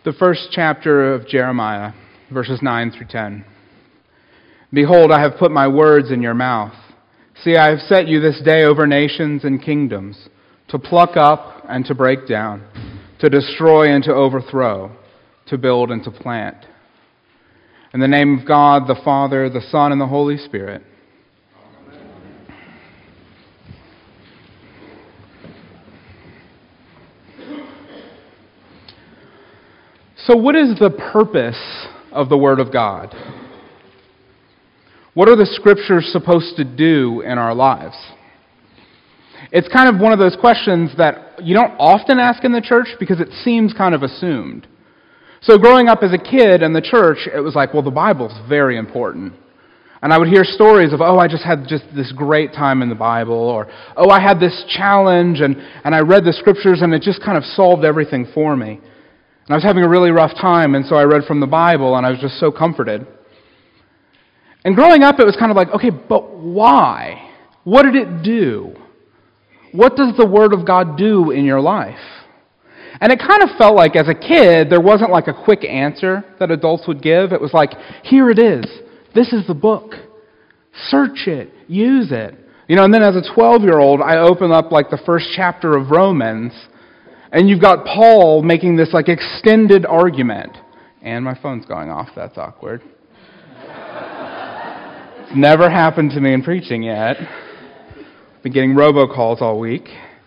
The first chapter of Jeremiah, verses 9 through 10. Behold, I have put my words in your mouth. See, I have set you this day over nations and kingdoms, to pluck up and to break down, to destroy and to overthrow, to build and to plant. In the name of God, the Father, the Son, and the Holy Spirit. So what is the purpose of the Word of God? What are the Scriptures supposed to do in our lives? It's kind of one of those questions that you don't often ask in the church because it seems kind of assumed. So growing up as a kid in the church, it was like, well, the Bible's very important. And I would hear stories of, I just had this great time in the Bible, or, I had this challenge, and I read the Scriptures, and it just kind of solved everything for me. And I was having a really rough time, and so I read from the Bible, and I was just so comforted. And growing up, it was kind of like, okay, but why? What did it do? What does the Word of God do in your life? And it kind of felt like, as a kid, there wasn't like a quick answer that adults would give. It was like, here it is. This is the book. Search it. Use it. And then as a 12-year-old, I open up like the first chapter of Romans, and you've got Paul making this like extended argument. And my phone's going off. That's awkward. It's never happened to me in preaching yet. Been getting robocalls all week.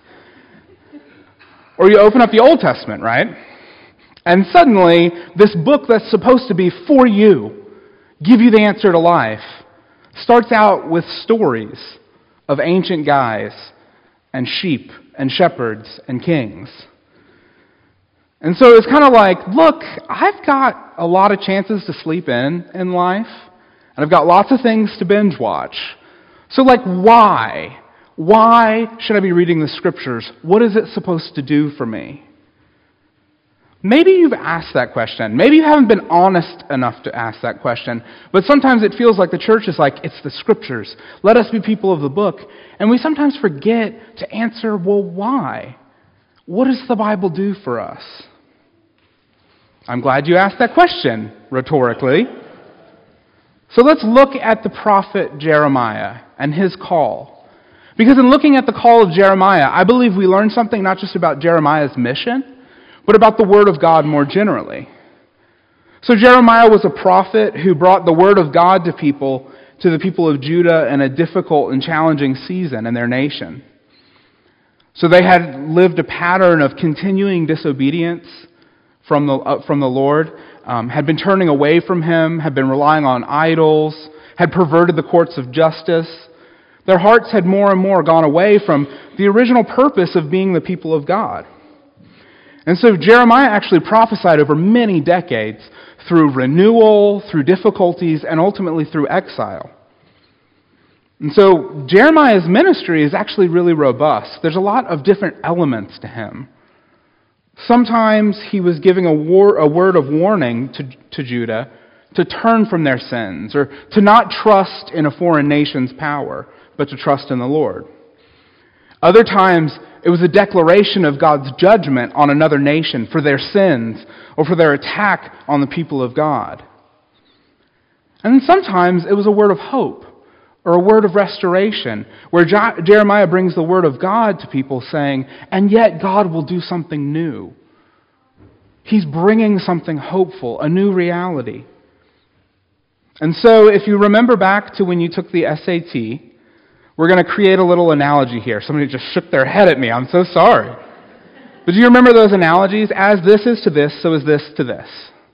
Or you open up the Old Testament, right? And suddenly, this book that's supposed to be for you, give you the answer to life, starts out with stories of ancient guys and sheep and shepherds and kings. And so it's kind of like, look, I've got a lot of chances to sleep in life, and I've got lots of things to binge watch. So like, why? Why should I be reading the Scriptures? What is it supposed to do for me? Maybe you've asked that question. Maybe you haven't been honest enough to ask that question. But sometimes it feels like the church is like, it's the Scriptures. Let us be people of the book. And we sometimes forget to answer, well, why? What does the Bible do for us? I'm glad you asked that question, rhetorically. So let's look at the prophet Jeremiah and his call. Because in looking at the call of Jeremiah, I believe we learn something not just about Jeremiah's mission, but about the Word of God more generally. So Jeremiah was a prophet who brought the Word of God to the people of Judah in a difficult and challenging season in their nation. So they had lived a pattern of continuing disobedience from the Lord, had been turning away from Him, had been relying on idols, had perverted the courts of justice. Their hearts had more and more gone away from the original purpose of being the people of God. And so Jeremiah actually prophesied over many decades through renewal, through difficulties, and ultimately through exile. And so Jeremiah's ministry is actually really robust. There's a lot of different elements to him. Sometimes he was giving a word of warning to Judah to turn from their sins, or to not trust in a foreign nation's power, but to trust in the Lord. Other times, it was a declaration of God's judgment on another nation for their sins or for their attack on the people of God. And then sometimes it was a word of hope or a word of restoration, where Jeremiah brings the word of God to people saying, and yet God will do something new. He's bringing something hopeful, a new reality. And so if you remember back to when you took the SAT, we're going to create a little analogy here. Somebody just shook their head at me. I'm so sorry. But do you remember those analogies? As this is to this, so is this to this.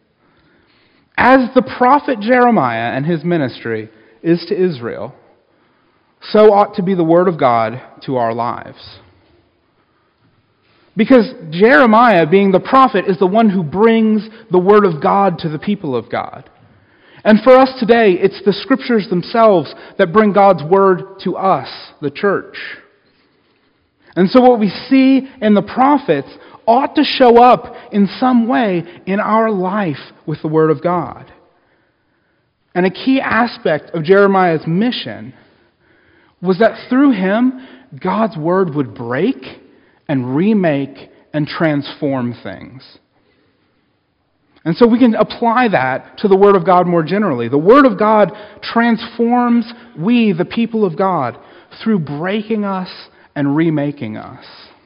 As the prophet Jeremiah and his ministry is to Israel, so ought to be the Word of God to our lives. Because Jeremiah, being the prophet, is the one who brings the Word of God to the people of God. And for us today, it's the Scriptures themselves that bring God's Word to us, the church. And so what we see in the prophets ought to show up in some way in our life with the Word of God. And a key aspect of Jeremiah's mission was that through him, God's Word would break and remake and transform things. And so we can apply that to the Word of God more generally. The Word of God transforms we, the people of God, through breaking us and remaking us.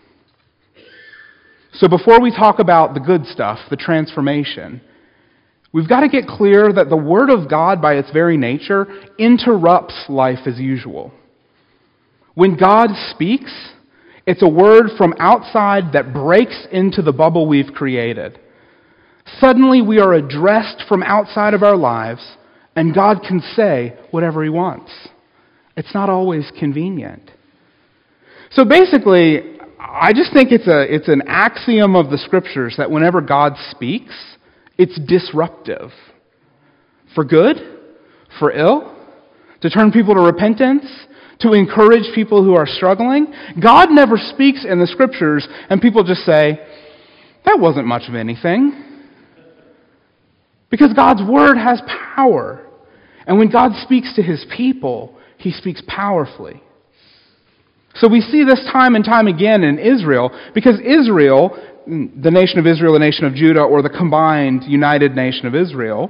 So before we talk about the good stuff, the transformation, we've got to get clear that the Word of God, by its very nature, interrupts life as usual. When God speaks, it's a word from outside that breaks into the bubble we've created. Suddenly we are addressed from outside of our lives, and God can say whatever He wants. It's not always convenient. So basically, I just think it's an axiom of the Scriptures that whenever God speaks, it's disruptive. For good, for ill, to turn people to repentance, to encourage people who are struggling. God never speaks in the Scriptures and people just say, that wasn't much of anything. Because God's Word has power. And when God speaks to His people, He speaks powerfully. So we see this time and time again in Israel, because Israel, the nation of Israel, the nation of Judah, or the combined united nation of Israel,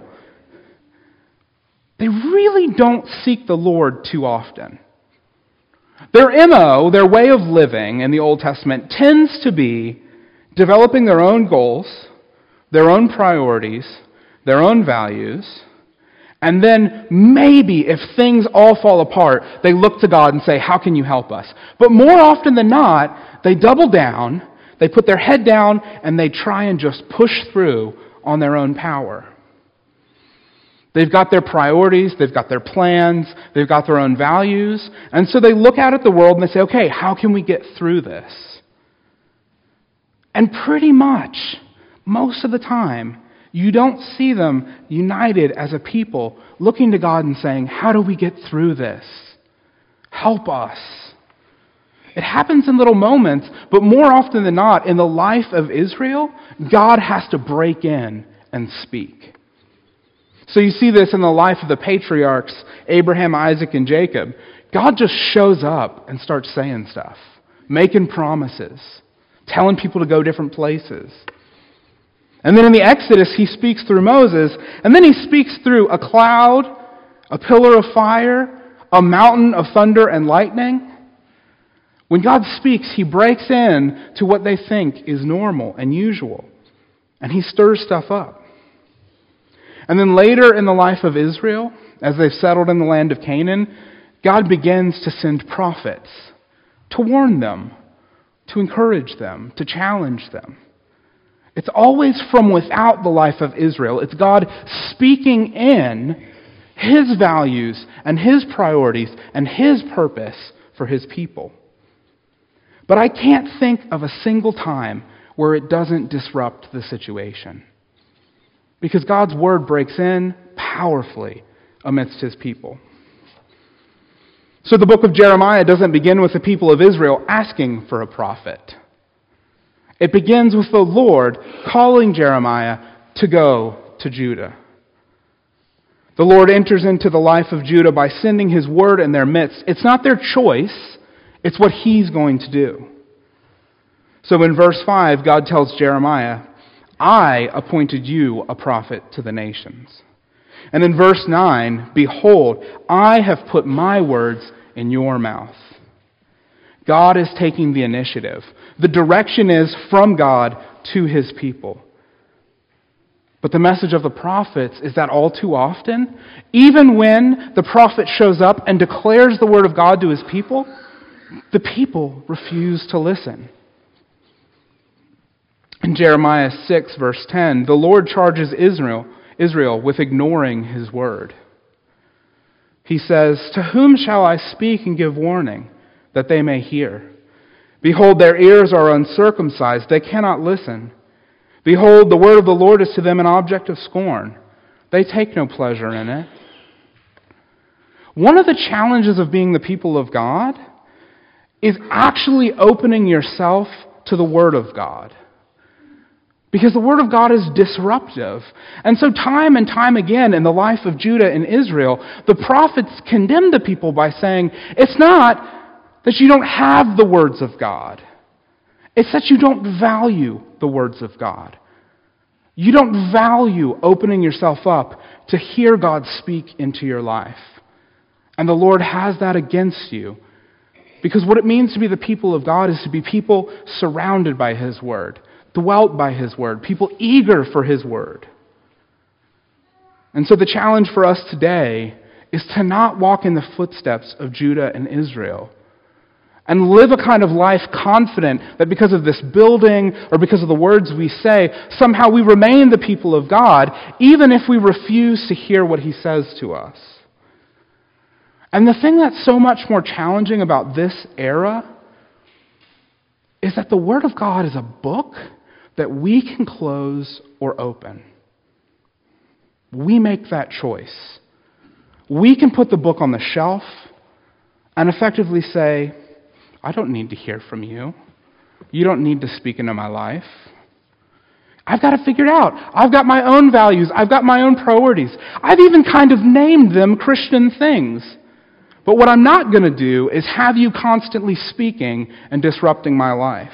they really don't seek the Lord too often. Their MO, their way of living in the Old Testament, tends to be developing their own goals, their own priorities, their own values, and then maybe if things all fall apart, they look to God and say, how can you help us? But more often than not, they double down, they put their head down, and they try and just push through on their own power. They've got their priorities, they've got their plans, they've got their own values, and so they look out at the world and they say, okay, how can we get through this? And pretty much, most of the time, you don't see them united as a people, looking to God and saying, how do we get through this? Help us. It happens in little moments, but more often than not, in the life of Israel, God has to break in and speak. So you see this in the life of the patriarchs, Abraham, Isaac, and Jacob. God just shows up and starts saying stuff, making promises, telling people to go different places. And then in the Exodus, He speaks through Moses, and then He speaks through a cloud, a pillar of fire, a mountain of thunder and lightning. When God speaks, He breaks in to what they think is normal and usual, and He stirs stuff up. And then later in the life of Israel, as they've settled in the land of Canaan, God begins to send prophets to warn them, to encourage them, to challenge them. It's always from without the life of Israel. It's God speaking in His values and His priorities and His purpose for His people. But I can't think of a single time where it doesn't disrupt the situation. Because God's Word breaks in powerfully amidst His people. So the book of Jeremiah doesn't begin with the people of Israel asking for a prophet. It begins with the Lord calling Jeremiah to go to Judah. The Lord enters into the life of Judah by sending His word in their midst. It's not their choice, it's what He's going to do. So in verse 5, God tells Jeremiah, I appointed you a prophet to the nations. And in verse 9, behold, I have put my words in your mouth. God is taking the initiative. The direction is from God to His people. But the message of the prophets is that all too often, even when the prophet shows up and declares the word of God to his people, the people refuse to listen. In Jeremiah 6, verse 10, the Lord charges Israel with ignoring His word. He says, to whom shall I speak and give warning, that they may hear? Behold, their ears are uncircumcised, they cannot listen. Behold, the word of the Lord is to them an object of scorn. They take no pleasure in it. One of the challenges of being the people of God is actually opening yourself to the Word of God. Because the Word of God is disruptive. And so time and time again in the life of Judah and Israel, the prophets condemn the people by saying, it's not that you don't have the words of God. It's that you don't value the words of God. You don't value opening yourself up to hear God speak into your life. And the Lord has that against you. Because what it means to be the people of God is to be people surrounded by His Word, dwelt by His Word, people eager for His Word. And so the challenge for us today is to not walk in the footsteps of Judah and Israel and live a kind of life confident that because of this building or because of the words we say, somehow we remain the people of God, even if we refuse to hear what He says to us. And the thing that's so much more challenging about this era is that the Word of God is a book that we can close or open. We make that choice. We can put the book on the shelf and effectively say, I don't need to hear from you. You don't need to speak into my life. I've got to figure it out. I've got my own values. I've got my own priorities. I've even kind of named them Christian things. But what I'm not going to do is have you constantly speaking and disrupting my life.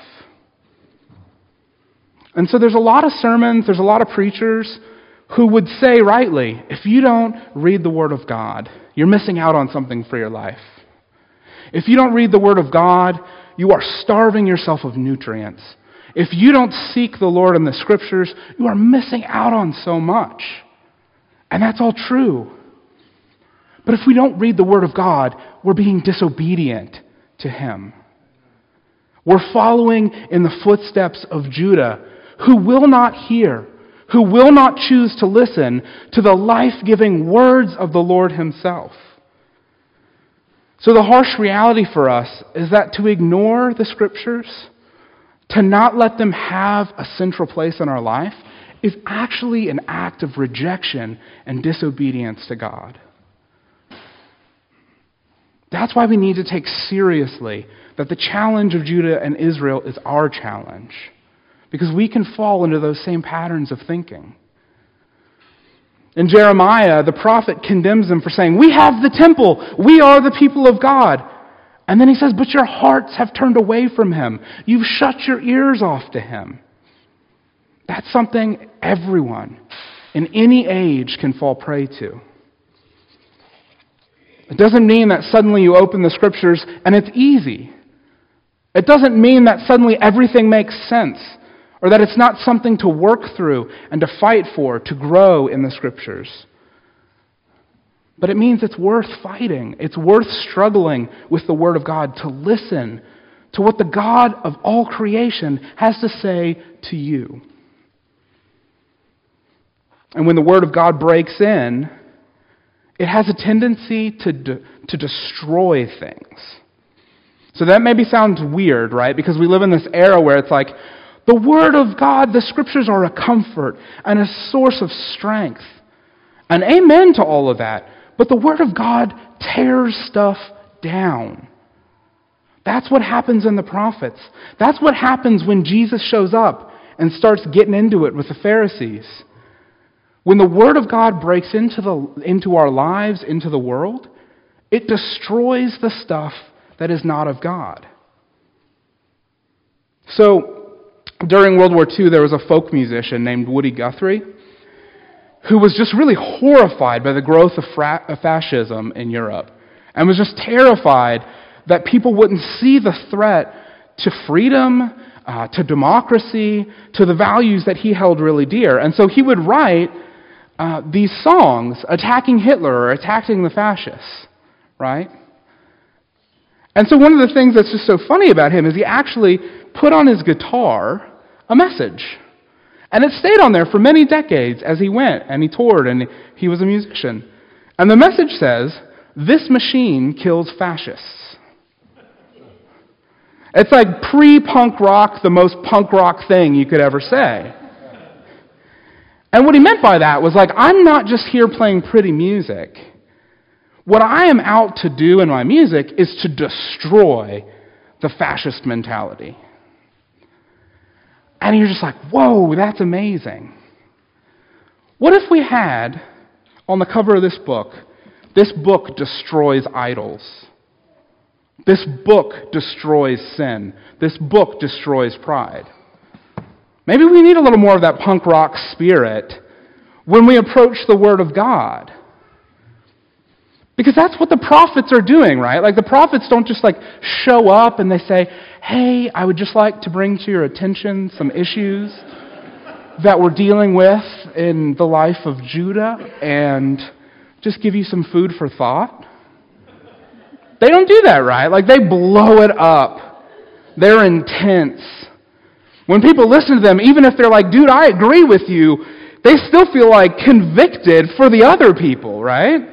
And so there's a lot of sermons, there's a lot of preachers who would say rightly, if you don't read the Word of God, you're missing out on something for your life. If you don't read the Word of God, you are starving yourself of nutrients. If you don't seek the Lord in the Scriptures, you are missing out on so much. And that's all true. But if we don't read the Word of God, we're being disobedient to Him. We're following in the footsteps of Judah, who will not hear, who will not choose to listen to the life-giving words of the Lord Himself. So the harsh reality for us is that to ignore the Scriptures, to not let them have a central place in our life, is actually an act of rejection and disobedience to God. That's why we need to take seriously that the challenge of Judah and Israel is our challenge. Because we can fall into those same patterns of thinking. In Jeremiah, the prophet condemns them for saying, we have the temple, we are the people of God. And then he says, but your hearts have turned away from Him. You've shut your ears off to Him. That's something everyone in any age can fall prey to. It doesn't mean that suddenly you open the Scriptures and it's easy. It doesn't mean that suddenly everything makes sense, or that it's not something to work through and to fight for, to grow in the Scriptures. But it means it's worth fighting. It's worth struggling with the Word of God to listen to what the God of all creation has to say to you. And when the Word of God breaks in, it has a tendency to destroy things. So that maybe sounds weird, right? Because we live in this era where it's like, the Word of God, the Scriptures are a comfort and a source of strength. And amen to all of that. But the Word of God tears stuff down. That's what happens in the prophets. That's what happens when Jesus shows up and starts getting into it with the Pharisees. When the Word of God breaks into our lives, into the world, it destroys the stuff that is not of God. So, during World War II, there was a folk musician named Woody Guthrie who was just really horrified by the growth of fascism in Europe and was just terrified that people wouldn't see the threat to freedom, to democracy, to the values that he held really dear. And so he would write these songs attacking Hitler or attacking the fascists, right? And so one of the things that's just so funny about him is he actually put on his guitar a message. And it stayed on there for many decades as he went and he toured and he was a musician. And the message says, "This machine kills fascists." It's like pre-punk rock, the most punk rock thing you could ever say. And what he meant by that was like, I'm not just here playing pretty music. What I am out to do in my music is to destroy the fascist mentality. And you're just like, whoa, that's amazing. What if we had, on the cover of this book destroys idols. This book destroys sin. This book destroys pride. Maybe we need a little more of that punk rock spirit when we approach the Word of God. Because that's what the prophets are doing, right? Like the prophets don't just show up and they say, hey, I would just like to bring to your attention some issues that we're dealing with in the life of Judah and just give you some food for thought. They don't do that, right? They blow it up. They're intense. When people listen to them, even if they're like, dude, I agree with you, they still feel convicted for the other people, right?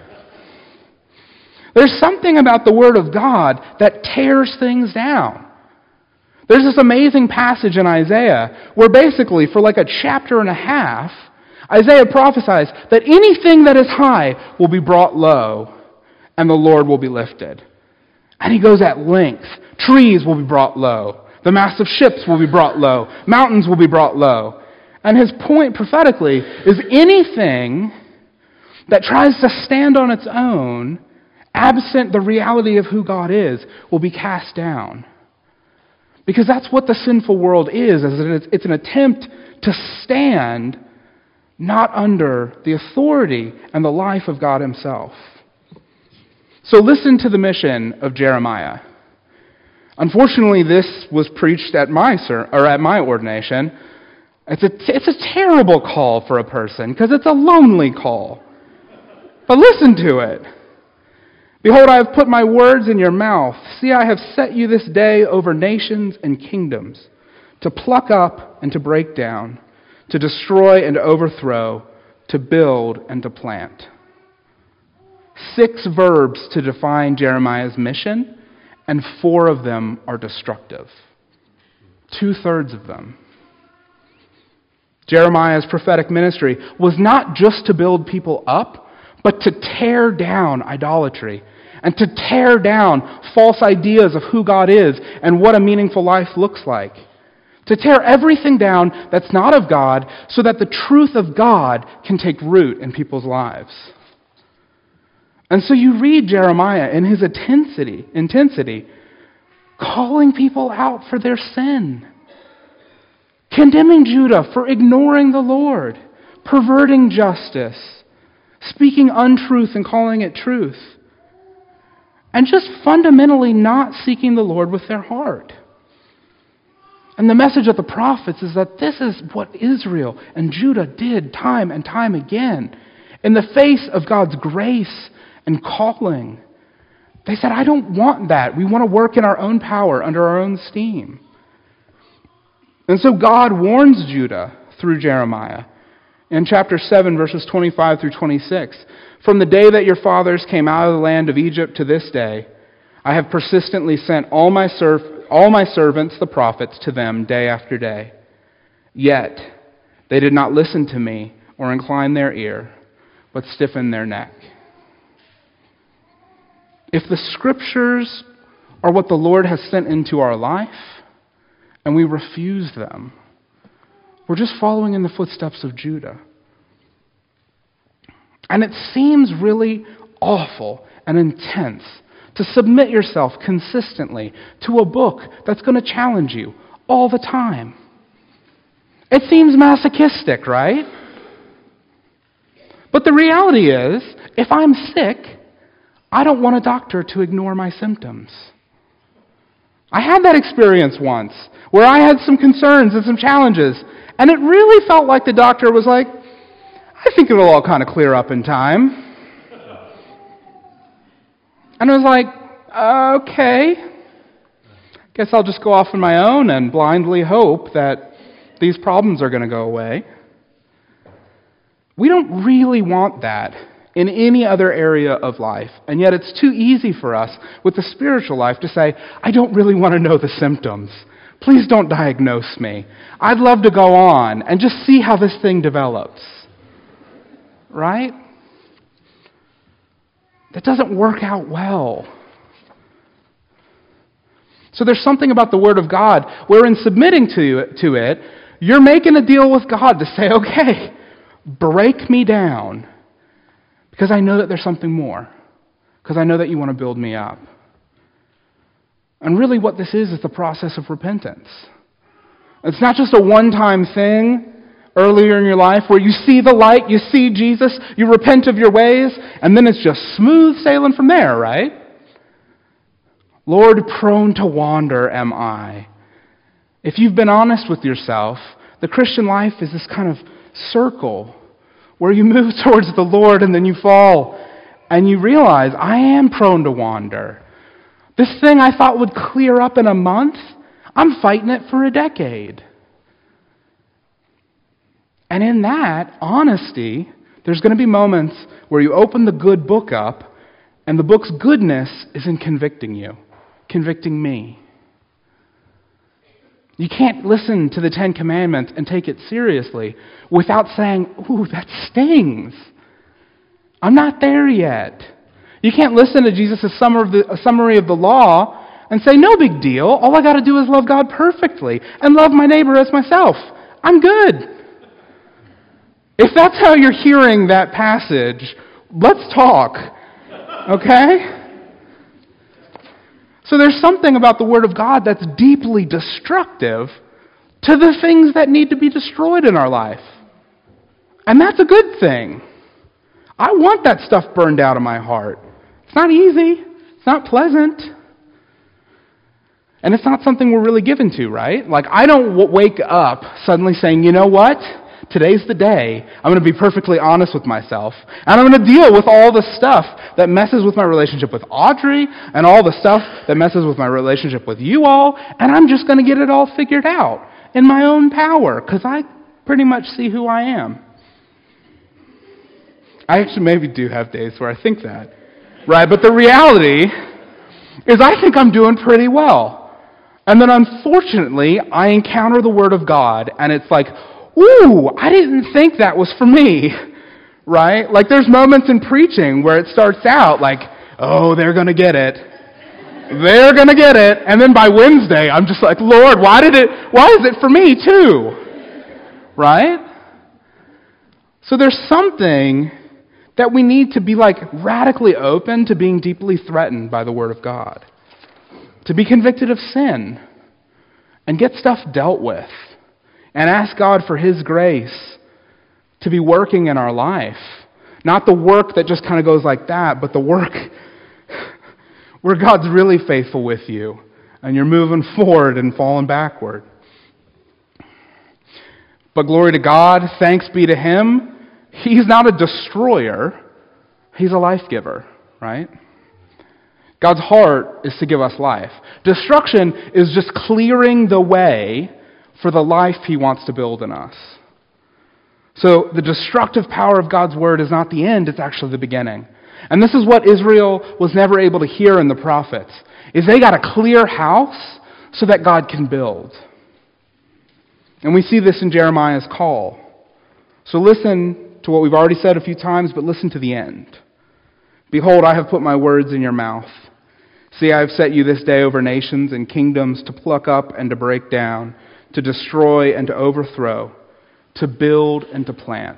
There's something about the Word of God that tears things down. There's this amazing passage in Isaiah where basically for a chapter and a half, Isaiah prophesies that anything that is high will be brought low and the Lord will be lifted. And he goes at length. Trees will be brought low. The masts of ships will be brought low. Mountains will be brought low. And his point prophetically is anything that tries to stand on its own, absent the reality of who God is, will be cast down. Because that's what the sinful world is it's an attempt to stand not under the authority and the life of God himself. So listen to the mission of Jeremiah. Unfortunately, this was preached at my ordination. It's a terrible call for a person because it's a lonely call. But listen to it. Behold, I have put my words in your mouth. See, I have set you this day over nations and kingdoms, to pluck up and to break down, to destroy and overthrow, to build and to plant. 6 verbs to define Jeremiah's mission, and 4 of them are destructive. 2/3 of them. Jeremiah's prophetic ministry was not just to build people up, but to tear down idolatry and to tear down false ideas of who God is and what a meaningful life looks like. To tear everything down that's not of God so that the truth of God can take root in people's lives. And so you read Jeremiah in his intensity, calling people out for their sin, condemning Judah for ignoring the Lord, perverting justice, speaking untruth and calling it truth, and just fundamentally not seeking the Lord with their heart. And the message of the prophets is that this is what Israel and Judah did time and time again. In the face of God's grace and calling, they said, I don't want that. We want to work in our own power, under our own steam. And so God warns Judah through Jeremiah in chapter 7, verses 25 through 26. From the day that your fathers came out of the land of Egypt to this day, I have persistently sent all my servants, the prophets, to them day after day. Yet they did not listen to me or incline their ear, but stiffened their neck. If the Scriptures are what the Lord has sent into our life, and we refuse them, we're just following in the footsteps of Judah. And it seems really awful and intense to submit yourself consistently to a book that's going to challenge you all the time. It seems masochistic, right? But the reality is, if I'm sick, I don't want a doctor to ignore my symptoms. I had that experience once where I had some concerns and some challenges, and it really felt like the doctor was like, I think it'll all kind of clear up in time. And I was like, okay, guess I'll just go off on my own and blindly hope that these problems are going to go away. We don't really want that in any other area of life. And yet it's too easy for us with the spiritual life to say, I don't really want to know the symptoms. Please don't diagnose me. I'd love to go on and just see how this thing develops. Right? That doesn't work out well. So there's something about the Word of God where in submitting to it, you're making a deal with God to say, okay, break me down, because I know that there's something more. Because I know that you want to build me up. And really what this is the process of repentance. It's not just a one-time thing earlier in your life where you see the light, you see Jesus, you repent of your ways, and then it's just smooth sailing from there, right? Lord, prone to wander am I. If you've been honest with yourself, the Christian life is this kind of circle where you move towards the Lord and then you fall and you realize, I am prone to wander. This thing I thought would clear up in a month, I'm fighting it for a decade. And in that honesty, there's going to be moments where you open the good book up and the book's goodness isn't convicting you, convicting me. You can't listen to the Ten Commandments and take it seriously without saying, ooh, that stings. I'm not there yet. You can't listen to Jesus' summary of the law and say, no big deal. All I got to do is love God perfectly and love my neighbor as myself. I'm good. If that's how you're hearing that passage, let's talk. Okay? So there's something about the Word of God that's deeply destructive to the things that need to be destroyed in our life. And that's a good thing. I want that stuff burned out of my heart. It's not easy. It's not pleasant. And it's not something we're really given to, right? Like, I don't wake up suddenly saying, you know what? Today's the day. I'm going to be perfectly honest with myself. And I'm going to deal with all the stuff that messes with my relationship with Audrey and all the stuff that messes with my relationship with you all. And I'm just going to get it all figured out in my own power because I pretty much see who I am. I actually maybe do have days where I think that. Right? But the reality is I think I'm doing pretty well. And then unfortunately, I encounter the Word of God and it's like, ooh, I didn't think that was for me, right? Like there's moments in preaching where it starts out like, oh, they're going to get it. They're going to get it. And then by Wednesday, I'm just like, Lord, why is it for me too? Right? So there's something that we need to be like radically open to being deeply threatened by the Word of God. To be convicted of sin and get stuff dealt with. And ask God for His grace to be working in our life. Not the work that just kind of goes like that, but the work where God's really faithful with you and you're moving forward and falling backward. But glory to God, thanks be to Him. He's not a destroyer. He's a life giver, right? God's heart is to give us life. Destruction is just clearing the way for the life He wants to build in us. So the destructive power of God's Word is not the end, it's actually the beginning. And this is what Israel was never able to hear in the prophets, is they got a clear house so that God can build. And we see this in Jeremiah's call. So listen to what we've already said a few times, but listen to the end. Behold, I have put my words in your mouth. See, I have set you this day over nations and kingdoms to pluck up and to break down, to destroy and to overthrow, to build and to plant.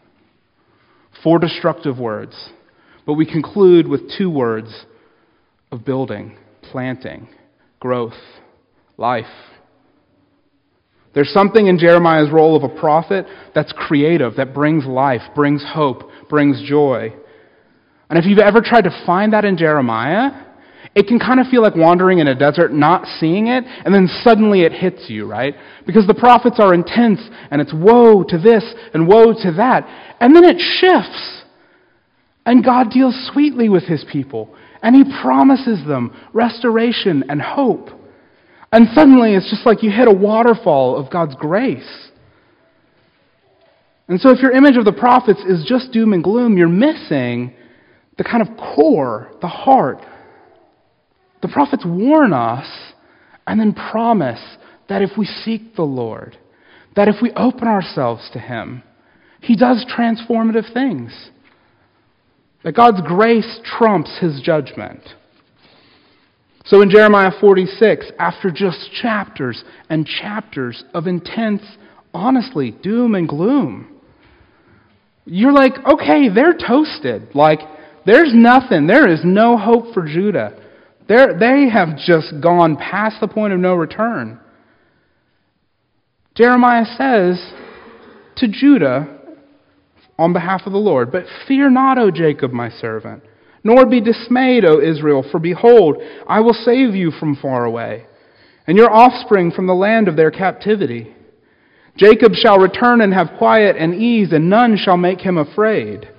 4 destructive words. But we conclude with 2 words of building, planting, growth, life. There's something in Jeremiah's role of a prophet that's creative, that brings life, brings hope, brings joy. And if you've ever tried to find that in Jeremiah, it can kind of feel like wandering in a desert, not seeing it, and then suddenly it hits you, right? Because the prophets are intense, and it's woe to this and woe to that. And then it shifts, and God deals sweetly with His people, and He promises them restoration and hope. And suddenly it's just like you hit a waterfall of God's grace. And so if your image of the prophets is just doom and gloom, you're missing the kind of core, the heart. The prophets warn us and then promise that if we seek the Lord, that if we open ourselves to Him, He does transformative things. That God's grace trumps His judgment. So in Jeremiah 46, after just chapters and chapters of intense, honestly, doom and gloom, you're like, okay, they're toasted. Like, there's nothing. There is no hope for Judah. They have just gone past the point of no return. Jeremiah says to Judah on behalf of the Lord, "But fear not, O Jacob, my servant, nor be dismayed, O Israel, for behold, I will save you from far away, and your offspring from the land of their captivity. Jacob shall return and have quiet and ease, and none shall make him afraid."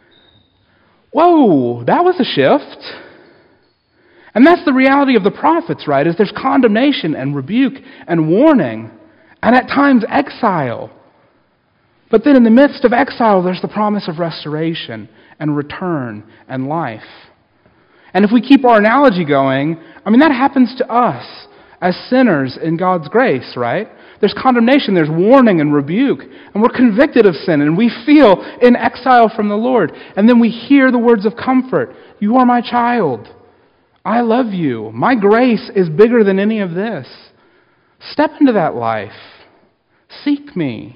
Whoa, that was a shift. And that's the reality of the prophets, right? Is there's condemnation and rebuke and warning, and at times exile. But then in the midst of exile, there's the promise of restoration and return and life. And if we keep our analogy going, that happens to us as sinners in God's grace, right? There's condemnation, there's warning and rebuke, and we're convicted of sin, and we feel in exile from the Lord. And then we hear the words of comfort. "You are my child. I love you. My grace is bigger than any of this. Step into that life. Seek me."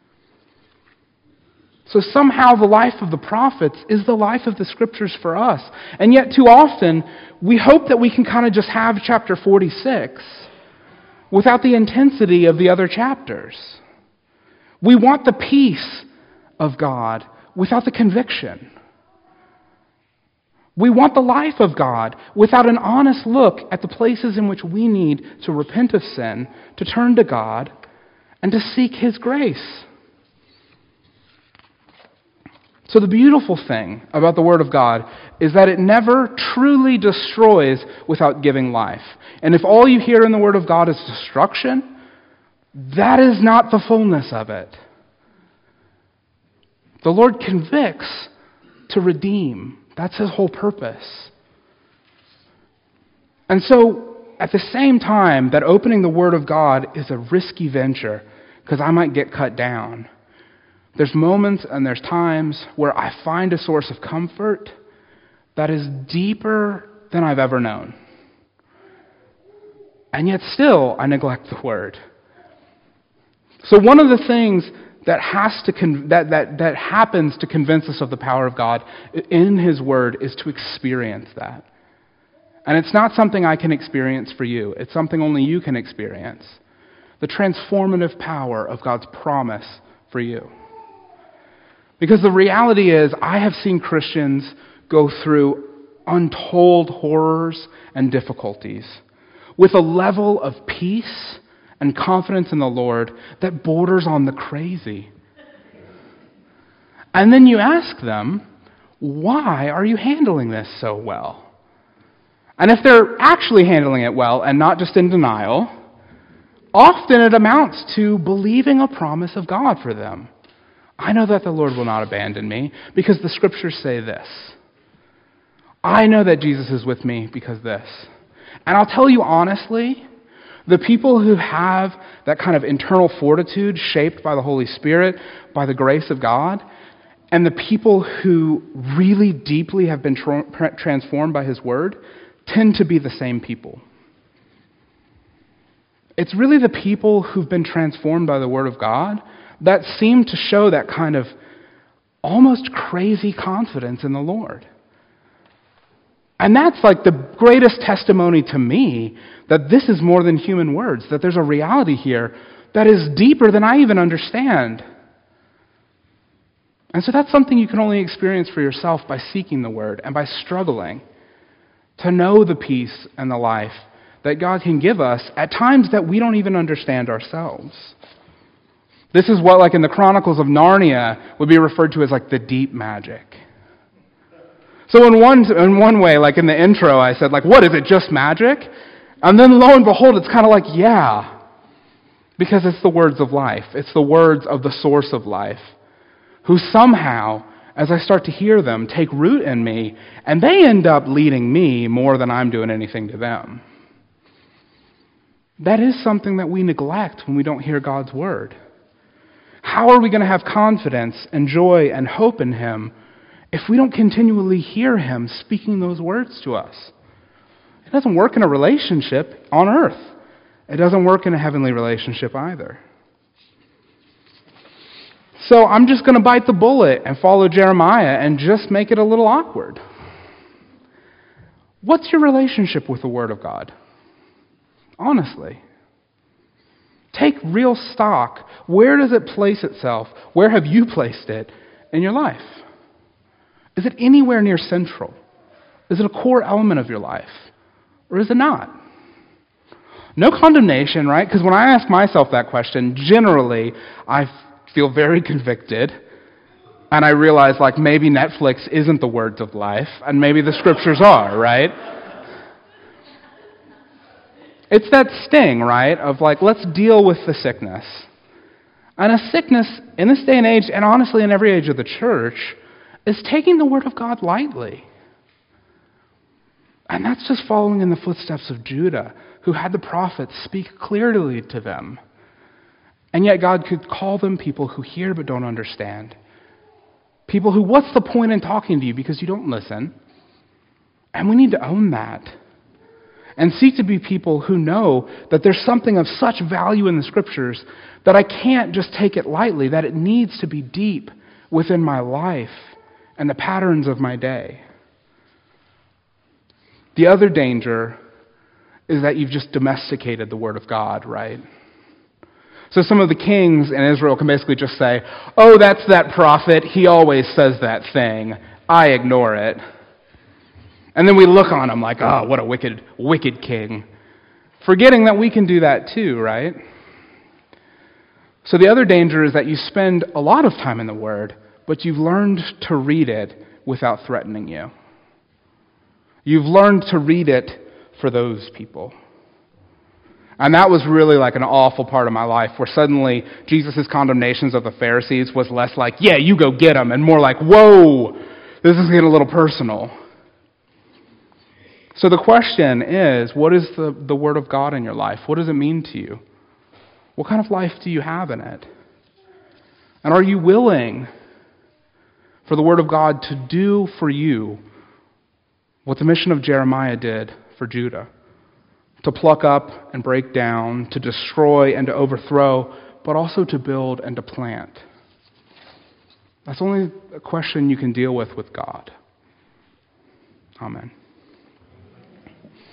So somehow the life of the prophets is the life of the Scriptures for us. And yet too often, we hope that we can kind of just have chapter 46 without the intensity of the other chapters. We want the peace of God without the conviction. We want the life of God without an honest look at the places in which we need to repent of sin, to turn to God, and to seek His grace. So the beautiful thing about the Word of God is that it never truly destroys without giving life. And if all you hear in the Word of God is destruction, that is not the fullness of it. The Lord convicts to redeem. That's His whole purpose. And so, at the same time that opening the Word of God is a risky venture, because I might get cut down, there's moments and there's times where I find a source of comfort that is deeper than I've ever known. And yet still, I neglect the Word. So one of the things that happens to convince us of the power of God in His Word is to experience that. And it's not something I can experience for you. It's something only you can experience. The transformative power of God's promise for you. Because the reality is, I have seen Christians go through untold horrors and difficulties with a level of peace and confidence in the Lord that borders on the crazy. And then you ask them, why are you handling this so well? And if they're actually handling it well and not just in denial, often it amounts to believing a promise of God for them. I know that the Lord will not abandon me because the Scriptures say this. I know that Jesus is with me because this. And I'll tell you honestly, the people who have that kind of internal fortitude shaped by the Holy Spirit, by the grace of God, and the people who really deeply have been transformed by His Word tend to be the same people. It's really the people who've been transformed by the Word of God that seem to show that kind of almost crazy confidence in the Lord. And that's like the greatest testimony to me that this is more than human words, that there's a reality here that is deeper than I even understand. And so that's something you can only experience for yourself by seeking the Word and by struggling to know the peace and the life that God can give us at times that we don't even understand ourselves. This is what, like in the Chronicles of Narnia, would be referred to as like the deep magic. So in one way, like in the intro, I said, like, what is it, just magic? And then lo and behold, it's kind of like, yeah. Because it's the words of life. It's the words of the source of life, who somehow, as I start to hear them, take root in me, and they end up leading me more than I'm doing anything to them. That is something that we neglect when we don't hear God's Word. How are we going to have confidence and joy and hope in Him if we don't continually hear Him speaking those words to us? It doesn't work in a relationship on earth. It doesn't work in a heavenly relationship either. So I'm just going to bite the bullet and follow Jeremiah and just make it a little awkward. What's your relationship with the Word of God? Honestly. Take real stock. Where does it place itself? Where have you placed it in your life? Is it anywhere near central? Is it a core element of your life? Or is it not? No condemnation, right? Because when I ask myself that question, generally I feel very convicted. And I realize, like, maybe Netflix isn't the words of life, and maybe the scriptures are, right? It's that sting, right, of like, let's deal with the sickness. And a sickness in this day and age, and honestly in every age of the church, is taking the Word of God lightly. And that's just following in the footsteps of Judah, who had the prophets speak clearly to them. And yet God could call them people who hear but don't understand. People who, what's the point in talking to you because you don't listen? And we need to own that. And seek to be people who know that there's something of such value in the Scriptures that I can't just take it lightly, that it needs to be deep within my life and the patterns of my day. The other danger is that you've just domesticated the Word of God, right? So some of the kings in Israel can basically just say, oh, that's that prophet, he always says that thing, I ignore it. And then we look on him like, oh, what a wicked, wicked king. Forgetting that we can do that too, right? So the other danger is that you spend a lot of time in the Word, but you've learned to read it without threatening you. You've learned to read it for those people. And that was really like an awful part of my life, where suddenly Jesus' condemnations of the Pharisees was less like, yeah, you go get them, and more like, whoa, this is getting a little personal. So the question is, what is the Word of God in your life? What does it mean to you? What kind of life do you have in it? And are you willing for the Word of God to do for you what the mission of Jeremiah did for Judah? To pluck up and break down, to destroy and to overthrow, but also to build and to plant. That's only a question you can deal with God. Amen.